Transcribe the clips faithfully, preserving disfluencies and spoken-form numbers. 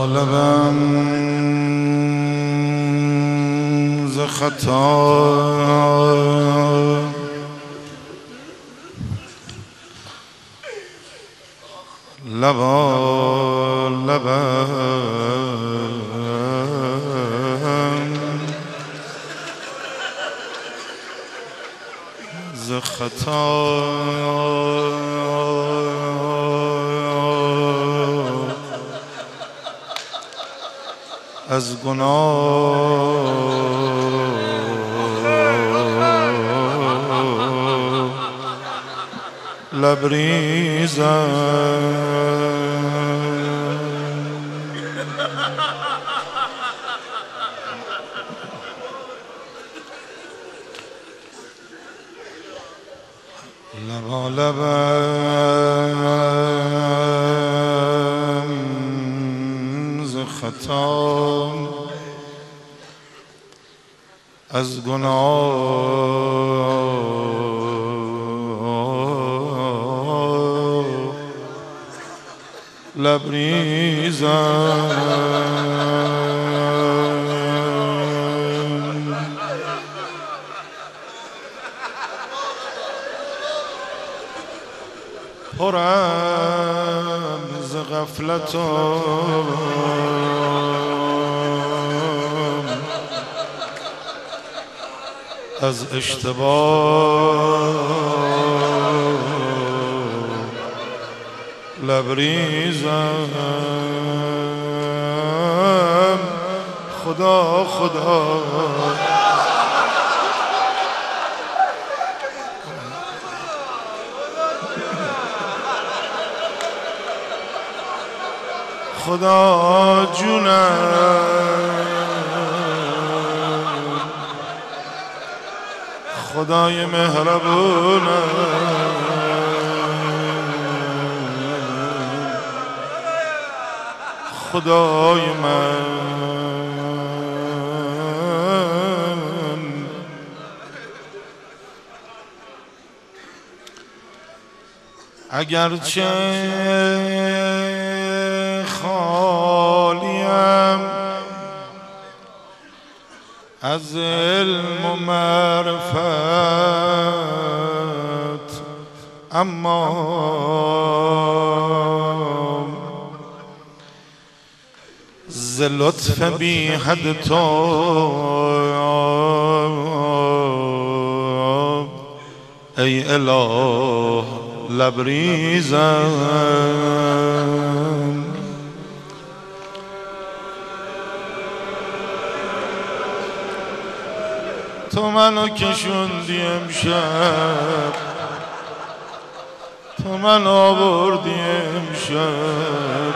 لبم ز خطا لبا لبم ز خطا از گناه لبریزم لبا لبم ز خطا از گناه لبریزم پرم ز غفلتم از اشتباه لبریزم خدا خدا خدا جونم خدای مهربونم خدای من اگرچه خالیم از علم و معرفت اما ز لطف بی حد تو ای اله لبریزم تو منو کشوندی امشب تو منو آوردی امشب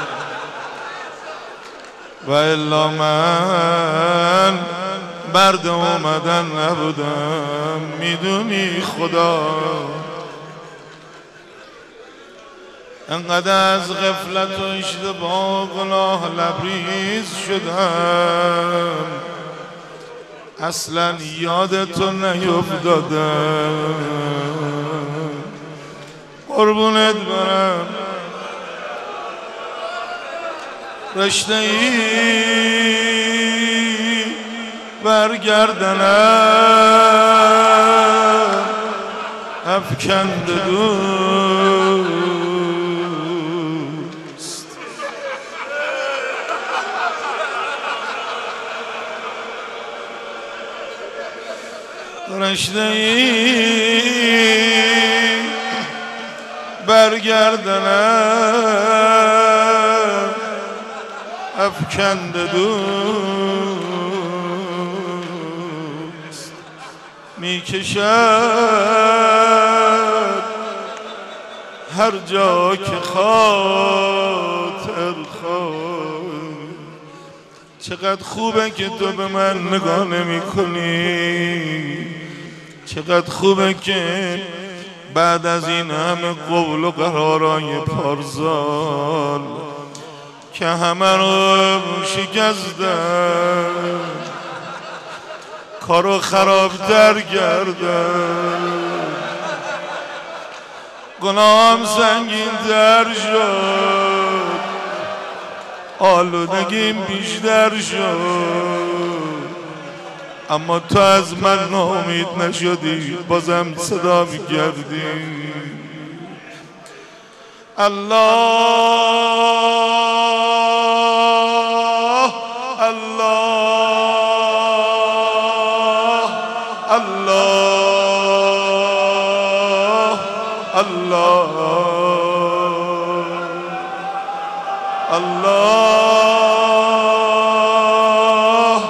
و الا من برد اومدن نبودم میدونی خدا انقدر از غفلت و اشتباه گناه لبریز شدم اصلا یادتو نیفتادم قربونت برم رشته ای برگردنم افکنده دوست رشته ای برگردنم افکنده دوست میکشد هر جا که خاطر خواهد. چقدر خوبه که تو به من نگاه نمی کنی، چقدر خوبه که بعد از این همه قول و قرارای پارسال که همه رو شکستن کارو خرابتر کردن، گناهم سنگین تر شد، آلودگیم بیشتر شد، اما تو از من ناامید نشدی، بازم صدا می‌کردی الله الله الله الله الله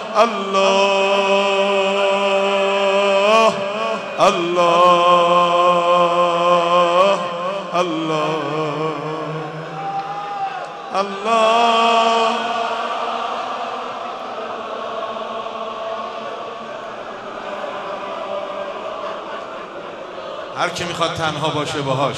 الله الله الله الله. هر کی میخواد تنها باشه باهاش،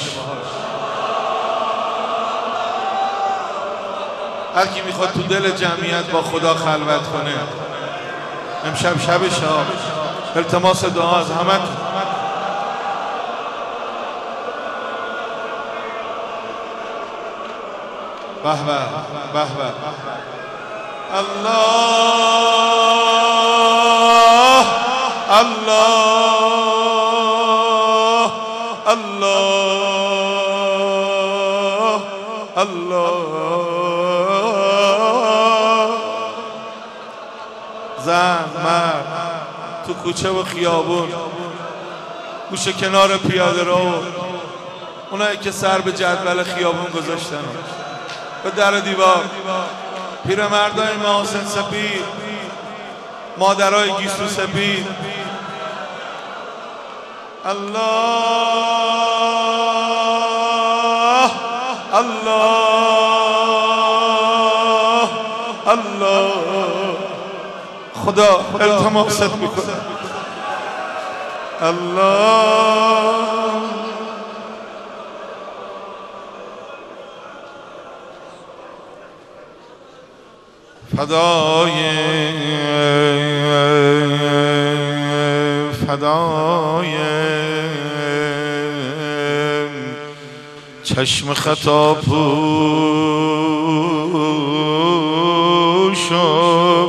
هر کی میخواد تو دل جمعیت با خدا خلوت کنه، امشب شب شام التماس دعا از همه. به به به به. الله الله الله الله. زن مرد تو کوچه و خیابون، گوشه کنار پیاده رو، اونایی که سر به جدول خیابون گذاشتن، به در دیوار، پیرمردای محاسن سپید، مادرای گیسو سپید. الله الله الله. خدا التماست میکنه. الله فدای فدای چشم خطا پوش و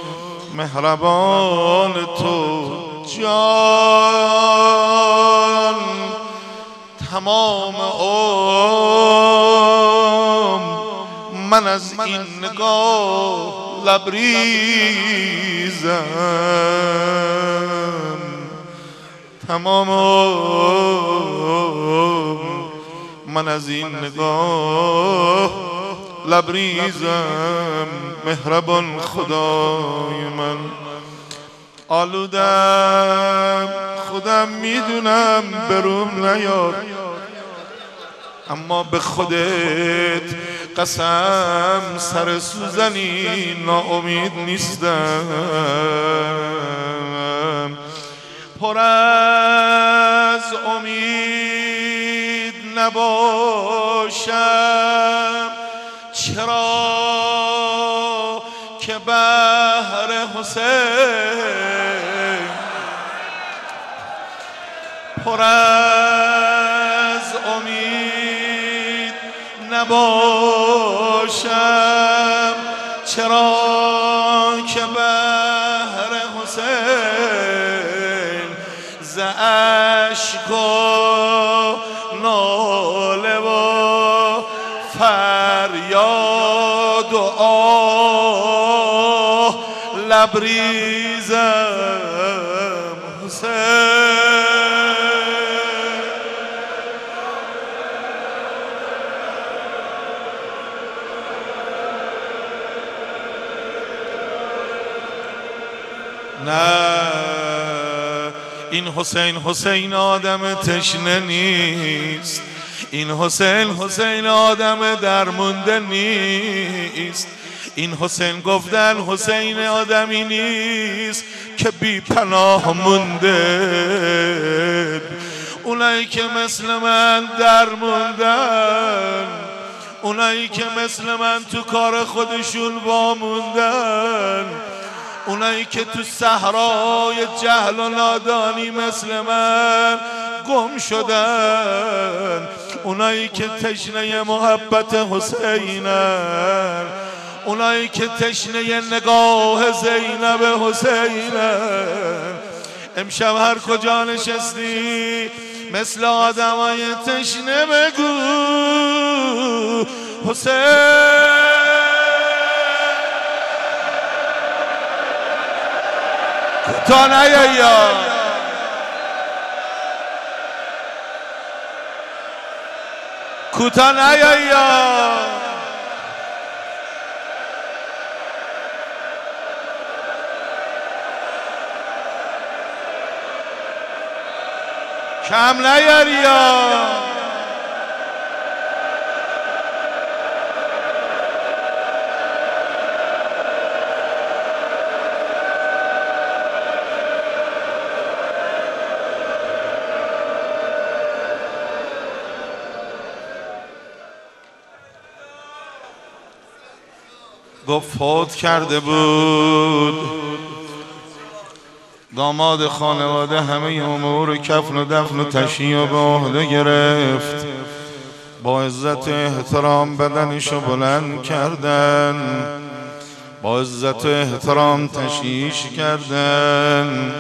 مهربان تو جان، تمام عمر من از این نگاه لبریزم، تمام من از این نگاه لبریزم. مهربان خدای من، آلودم خودم میدونم بروم نیاد، اما به خودت قسم سر سوزنی ناامید نیستم. پر از امید نباشم چرا که بهر حسین، پر از امید نباشم چرا که بهر حسین، ز اشک و ناله و فریاد و آه لبریزم حسین. نه این حسین حسین آدم تشنه نیست، این حسین حسین آدم درمونده نیست، این حسین گفتن حسین آدمی نیست که بی پناه مونده. اونایی که مثل من درموندن، اونایی که مثل من تو کار خودشون واموندن، اونایی که تو صحرای جهل و نادانی مثل من گم شدن، اونایی که تشنه محبت حسینن، اونایی که تشنه نگاه زینب حسینه. امشب هر کجا نشستی مثل آدمای تشنه بگو حسین. کوتاه نیا یا کوتاه نیا یا کم نیاری یا گفت فوت کرده بود داماد خانواده، همه امور کفن و دفن و تشییع و به عهده گرفت. با عزت و احترام بدنشو بلند کردن، با عزت و احترام تشییعش کردن.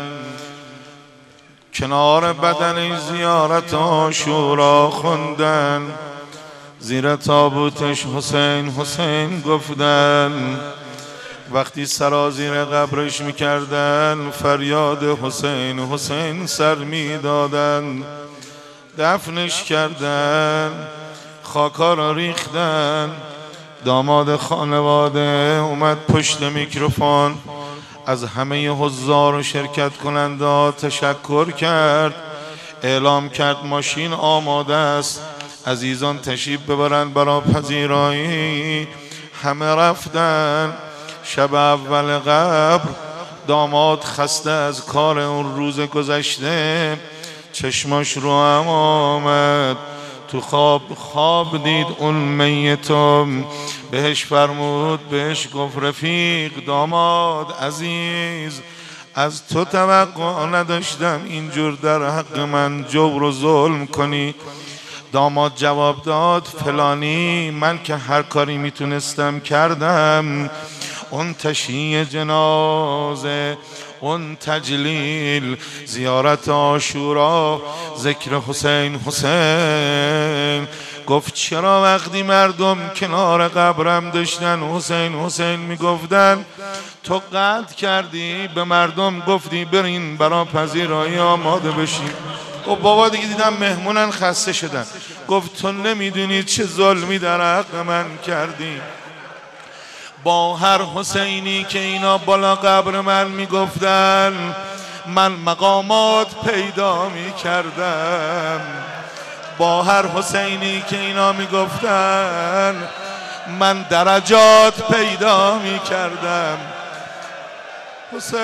کنار بدن زیارت عاشورا خوندن، زیر تابوتش حسین حسین گفتن. وقتی سرازیر قبرش میکردن فریاد حسین حسین سر میدادن. دفنش کردن، خاکا را ریختن. داماد خانواده اومد پشت میکروفون، از همه حضار و شرکت کننده تشکر کرد. اعلام کرد ماشین آماده است، عزیزان تشریف ببرن برای پذیرایی. همه رفتن. شب اول قبر داماد خسته از کار اون روز گذشته چشماش رو هم آمد. تو خواب خواب دید اون میتم، بهش فرمود، بهش گفت رفیق داماد عزیز، از تو توقع نداشتم اینجور در حق من جور و ظلم کنی. داماد جواب داد فلانی، من که هر کاری میتونستم کردم. اون تشییع جنازه، اون تجلیل، زیارت عاشورا، ذکر حسین حسین. گفت چرا وقتی مردم کنار قبرم داشتن حسین حسین میگفتن تو قطع کردی به مردم گفتی برین برا پذیرایی آماده بشین؟ گفت بابا دیگه دیدم مهمونن خسته شدن. گفت تو نمیدونی چه ظلمی در حق من کردی. با هر حسینی که اینا بالا قبر من میگفتن من مقامات پیدا میکردم. با هر حسینی که اینا میگفتن من درجات پیدا میکردم. حسین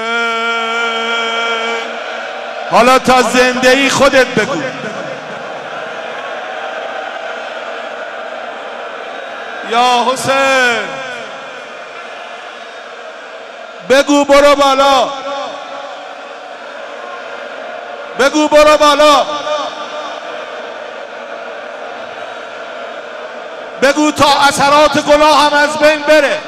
حالا تا زنده ای خودت بگو. یا حسین بگو برو بالا، بگو برو بالا، بگو تا اثرات گناه هم از بین بره.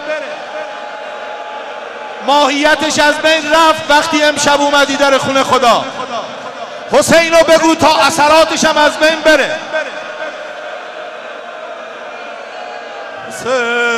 ماهیتش از بین رفت وقتی امشب اومدی در خونه خدا. حسین رو بگو تا اثراتش هم از بین بره. حسین